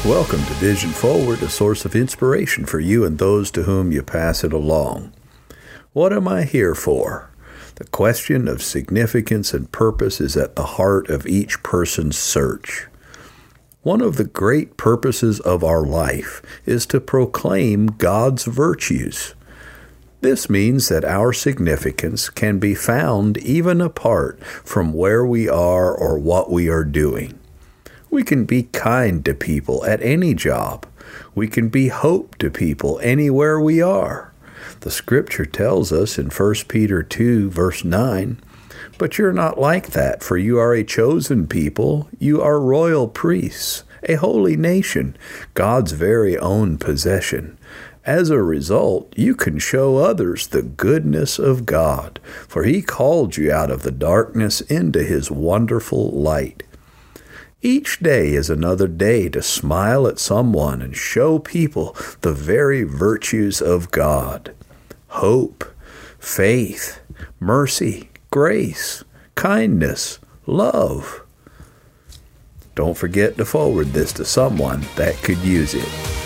Welcome to Vision Forward, a source of inspiration for you and those to whom you pass it along. What am I here for? The question of significance and purpose is at the heart of each person's search. One of the great purposes of our life is to proclaim God's virtues. This means that our significance can be found even apart from where we are or what we are doing. We can be kind to people at any job. We can be hope to people anywhere we are. The scripture tells us in 1 Peter 2, verse 9, "But you're not like that, for you are a chosen people, you are royal priests, a holy nation, God's very own possession. As a result, you can show others the goodness of God, for He called you out of the darkness into His wonderful light." Each day is another day to smile at someone and show people the very virtues of God. Hope, faith, mercy, grace, kindness, love. Don't forget to forward this to someone that could use it.